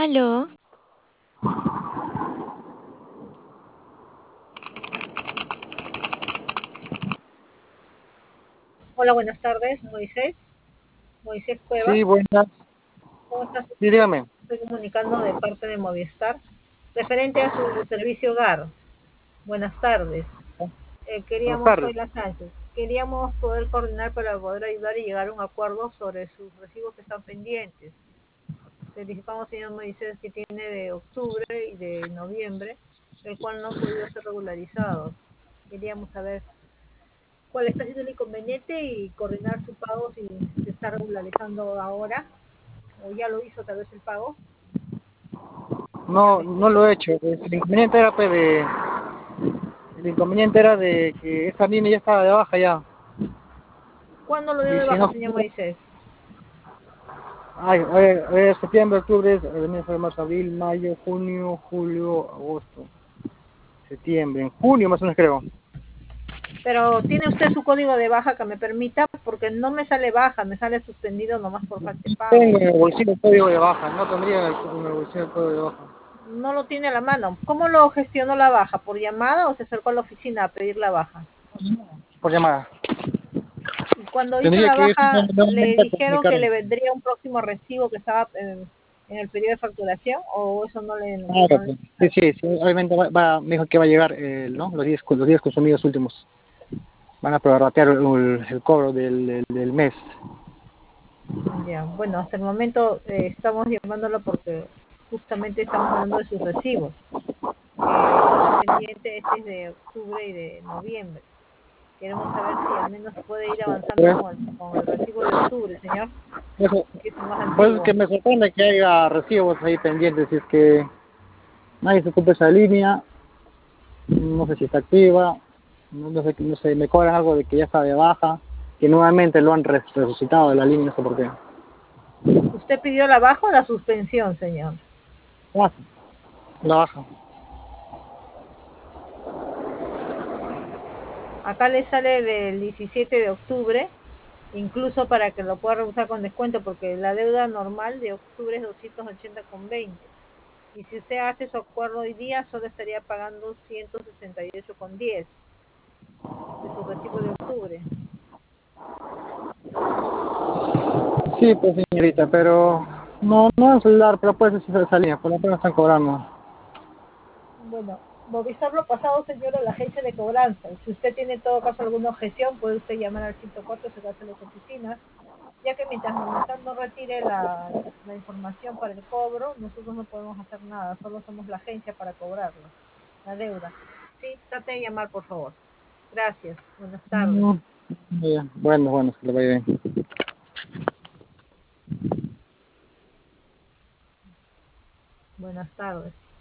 Aló, Hola, buenas tardes, Moisés Sí, Cuevas. buenas. ¿Cómo estás? Sí, dígame. Estoy comunicando de parte de Movistar, referente a su servicio hogar. Buenas tardes. Buenas Soy tardes. la Sánchez. Queríamos poder coordinar para poder ayudar y llegar a un acuerdo sobre sus recibos que están pendientes. Verificamos, señor Moisés, que tiene de octubre y de noviembre, el cual no han podido ser regularizados. Queríamos saber cuál está siendo el inconveniente y coordinar su pago si se está regularizando ahora o ya lo hizo tal vez el pago, señor, No, no lo he hecho. El inconveniente era de que esta línea ya estaba de baja ya. ¿cuándo lo dio Y de si baja, no, señor Moisés? hoy es septiembre, octubre, enero, febrero, marzo, abril, mayo, junio, julio, agosto, septiembre, en junio más o menos creo. Pero tiene usted su código de baja que me permita, porque no me sale baja, me sale suspendido nomás por falta de Tengo pago. en el bolsillo el código de baja, no tendría en el bolsillo el código de baja. No lo tiene a la mano. ¿Cómo lo gestionó la baja? ¿Por llamada o se acercó a la oficina a pedir la baja? Por llamada. Y cuando hizo Tendría la que ir baja, le nuevamente a dijeron que comunicarme. le vendría un próximo recibo que estaba en el periodo de facturación, o eso no le... Claro, No le... pues. Sí, sí, sí, obviamente me dijo que va a llegar ¿no? Los días consumidos últimos. Van a prorratear el cobro del mes. Ya, bueno, hasta el momento estamos llamándolo porque justamente estamos hablando de sus recibos, que está pendiente este es de octubre y de noviembre. Queremos saber si al menos puede ir avanzando Pues, con el recibo de octubre, señor, eso, que es el más pues es que antiguo. me sorprende que haya recibos ahí pendientes, si es que nadie se ocupa esa línea, no sé si está activa, no sé, me cobran algo de que ya está de baja, que nuevamente lo han resucitado de la línea, no sé por qué. ¿Usted pidió la baja o la suspensión, señor? Ah, la baja. Acá le sale del 17 de octubre, incluso para que lo pueda reusar con descuento, porque la deuda normal de octubre es 280,20. Y si usted hace su acuerdo hoy día, solo estaría pagando 168,10 de su recibo de octubre. Sí, pues señorita, pero no en celular, pero puede ser esa línea, por lo menos están cobrando. Bueno, Movistar lo pasado, señor, a la agencia de cobranza. Si usted tiene en todo caso alguna objeción, puede usted llamar al 104, acercarse a las oficinas, ya que mientras Movistar no retire la información para el cobro, nosotros no podemos hacer nada, solo somos la agencia para cobrarlo, la deuda. Sí, trate de llamar, por favor. Gracias. Buenas Mm, tardes. ya. Bueno, que le vaya bien. Buenas tardes.